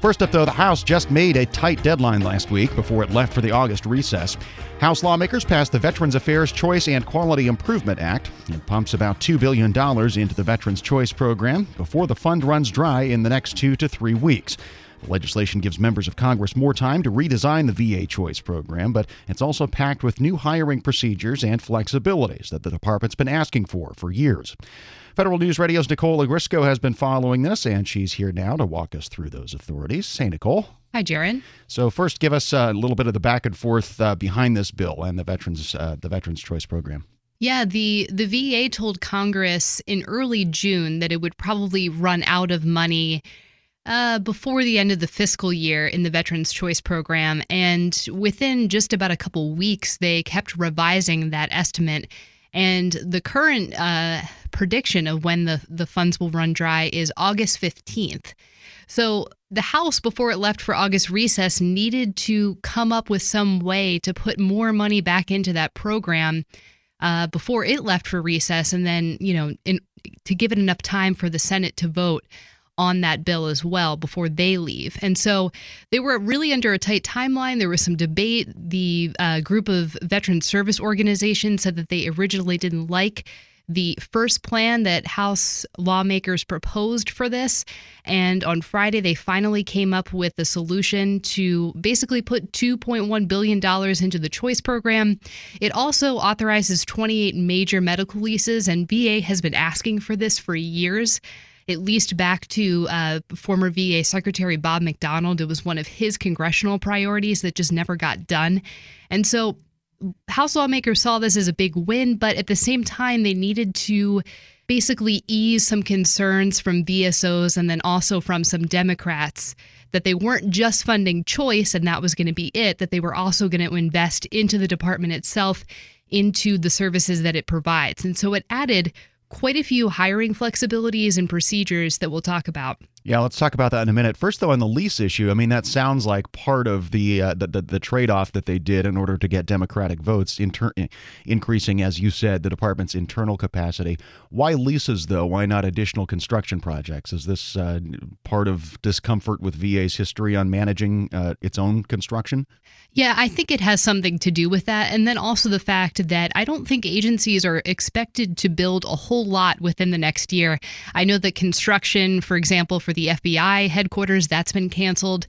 First up, though, the House just made a tight deadline last week before it left for the August recess. House lawmakers passed the Veterans Affairs Choice and Quality Improvement Act. It pumps about $2 billion into the Veterans Choice program before the fund runs dry in the next 2 to 3 weeks. The legislation gives members of Congress more time to redesign the VA Choice program, but it's also packed with new hiring procedures and flexibilities that the department's been asking for years. Federal News Radio's Nicole Ogrysko has been following this, and she's here now to walk us through those authorities. Hey, Nicole. Hi, Jaron. So first, give us a little bit of the back and forth behind this bill and the Veterans Choice program. Yeah, the VA told Congress in early June that it would probably run out of money before the end of the fiscal year in the Veterans Choice program. And within just about a couple weeks, they kept revising that estimate. And the current prediction of when the funds will run dry is August 15th. So the House, before it left for August recess, needed to come up with some way to put more money back into that program before it left for recess, and then, to give it enough time for the Senate to vote on that bill as well before they leave. And so they were really under a tight timeline. There was some debate. The group of veteran service organizations said that they originally didn't like the first plan that House lawmakers proposed for this. And on Friday, they finally came up with a solution to basically put $2.1 billion into the Choice program. It also authorizes 28 major medical leases, and VA has been asking for this for years. At least back to former VA Secretary Bob McDonald. It was one of his congressional priorities that just never got done. And so House lawmakers saw this as a big win, but at the same time, they needed to basically ease some concerns from VSOs and then also from some Democrats that they weren't just funding choice and that was going to be it, that they were also going to invest into the department itself, into the services that it provides. And so it added quite a few hiring flexibilities and procedures that we'll talk about. Yeah, let's talk about that in a minute. First, though, on the lease issue, I mean, that sounds like part of the trade-off that they did in order to get Democratic votes, increasing, as you said, the department's internal capacity. Why leases, though? Why not additional construction projects? Is this part of discomfort with VA's history on managing its own construction? Yeah, I think it has something to do with that. And then also the fact that I don't think agencies are expected to build a whole lot within the next year. I know that construction, for example, for the FBI headquarters, that's been canceled.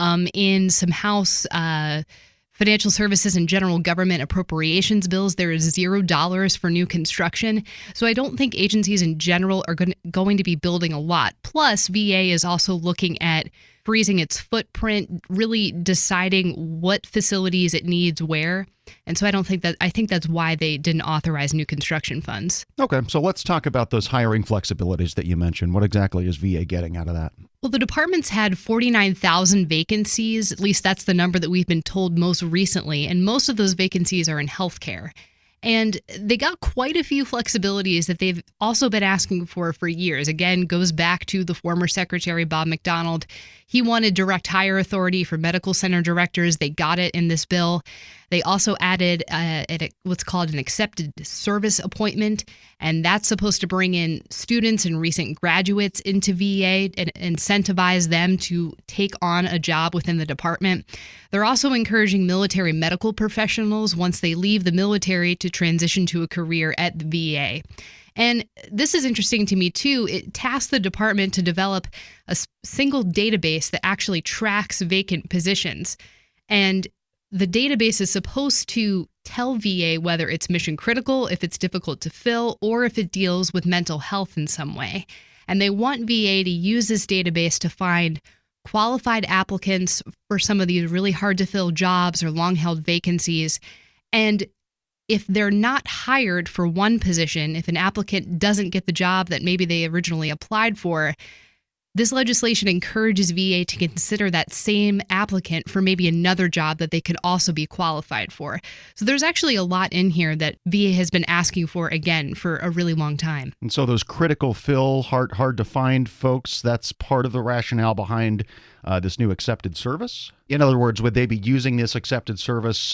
In some House financial services and general government appropriations bills, there is $0 for new construction. So I don't think agencies in general are going to be building a lot. Plus, VA is also looking at freezing its footprint, really deciding what facilities it needs where. And so I think that's why they didn't authorize new construction funds. Okay, so let's talk about those hiring flexibilities that you mentioned. What exactly is VA getting out of that? Well, the department's had 49,000 vacancies. At least that's the number that we've been told most recently. And most of those vacancies are in healthcare. And they got quite a few flexibilities that they've also been asking for years. Again, goes back to the former Secretary Bob McDonald. He wanted direct hire authority for medical center directors. They got it in this bill. They also added what's called an accepted service appointment, and that's supposed to bring in students and recent graduates into VA and incentivize them to take on a job within the department. They're also encouraging military medical professionals, once they leave the military, to transition to a career at the VA. And this is interesting to me, too. It tasked the department to develop a single database that actually tracks vacant positions. And the database is supposed to tell VA whether it's mission critical, if it's difficult to fill, or if it deals with mental health in some way. And they want VA to use this database to find qualified applicants for some of these really hard to fill jobs or long held vacancies. And if they're not hired for one position, if an applicant doesn't get the job that maybe they originally applied for, this legislation encourages VA to consider that same applicant for maybe another job that they could also be qualified for. So there's actually a lot in here that VA has been asking for, again, for a really long time. And so those critical fill, hard to find folks, that's part of the rationale behind this new accepted service? In other words, would they be using this accepted service,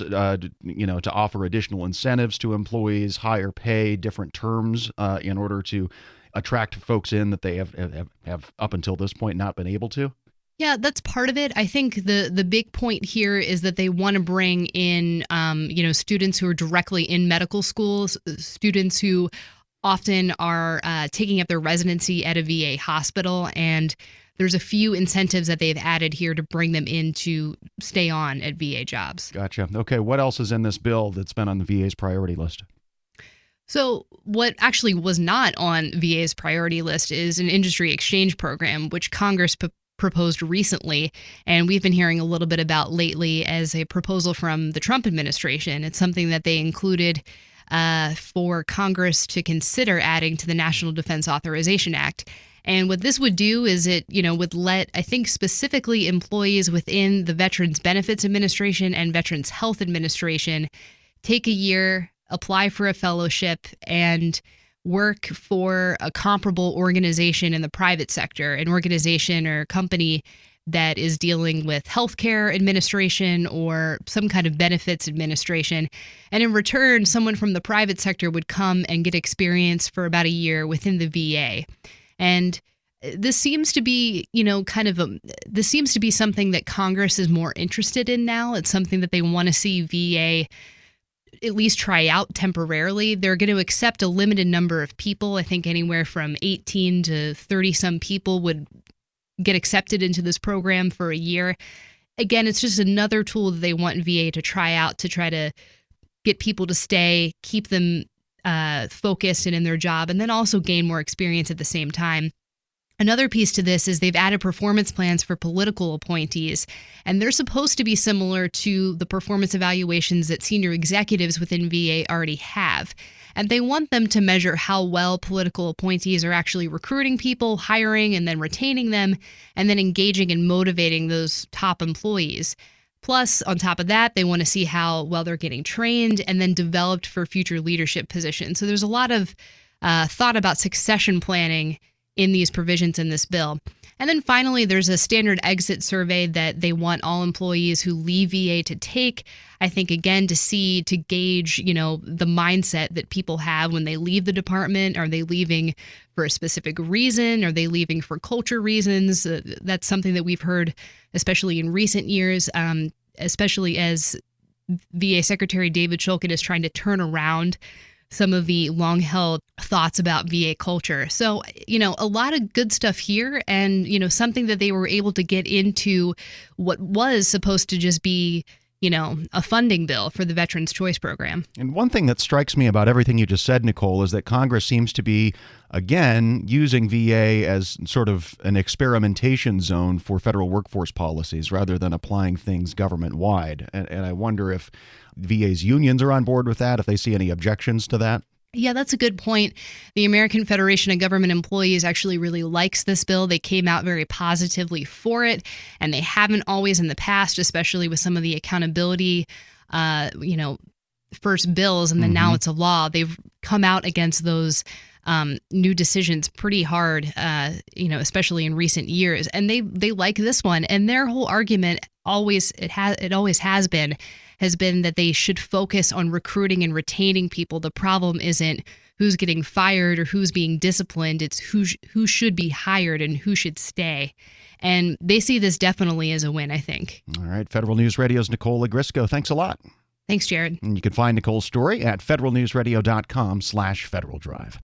to offer additional incentives to employees, higher pay, different terms in order to attract folks in that they have up until this point not been able to? Yeah, that's part of it. I think the big point here is that they want to bring in, students who are directly in medical schools, students who often are taking up their residency at a VA hospital, and there's a few incentives that they've added here to bring them in to stay on at VA jobs. Gotcha. Okay, what else is in this bill that's been on the VA's priority list? So what actually was not on VA's priority list is an industry exchange program, which Congress proposed recently, and we've been hearing a little bit about lately as a proposal from the Trump administration. It's something that they included for Congress to consider adding to the National Defense Authorization Act. And what this would do is it, would let, I think, specifically employees within the Veterans Benefits Administration and Veterans Health Administration take a year, apply for a fellowship, and work for a comparable organization in the private sector, an organization or company that is dealing with healthcare administration or some kind of benefits administration. And in return, someone from the private sector would come and get experience for about a year within the VA. And this seems to be, this seems to be something that Congress is more interested in now. It's something that they want to see VA at least try out temporarily. They're going to accept a limited number of people. I think anywhere from 18 to 30 some people would get accepted into this program for a year. Again, it's just another tool that they want VA to try out to try to get people to stay, keep them focused and in their job, and then also gain more experience at the same time. Another piece to this is they've added performance plans for political appointees, and they're supposed to be similar to the performance evaluations that senior executives within VA already have. And they want them to measure how well political appointees are actually recruiting people, hiring, and then retaining them, and then engaging and motivating those top employees. Plus, on top of that, they want to see how well they're getting trained and then developed for future leadership positions. So there's a lot of thought about succession planning in these provisions in this bill. And then finally, there's a standard exit survey that they want all employees who leave VA to take. I think, again, to gauge, the mindset that people have when they leave the department. Are they leaving for a specific reason? Are they leaving for culture reasons? That's something that we've heard, especially in recent years, especially as VA Secretary David Shulkin is trying to turn around some of the long-held thoughts about VA culture. So, a lot of good stuff here, and, something that they were able to get into what was supposed to just be, a funding bill for the Veterans Choice Program. And one thing that strikes me about everything you just said, Nicole, is that Congress seems to be, again, using VA as sort of an experimentation zone for federal workforce policies rather than applying things government-wide. And I wonder if VA's unions are on board with that, if they see any objections to that. Yeah, that's a good point. The American Federation of Government Employees actually really likes this bill. They came out very positively for it, and they haven't always in the past, especially with some of the accountability, first bills, and then now it's a law. They've come out against those new decisions pretty hard, especially in recent years. And they like this one. And their whole argument always has been that they should focus on recruiting and retaining people. The problem isn't who's getting fired or who's being disciplined. It's who should be hired and who should stay. And they see this definitely as a win, I think. All right. Federal News Radio's Nicole Ogrysko. Thanks a lot. Thanks, Jared. And you can find Nicole's story at federalnewsradio.com/Federal Drive.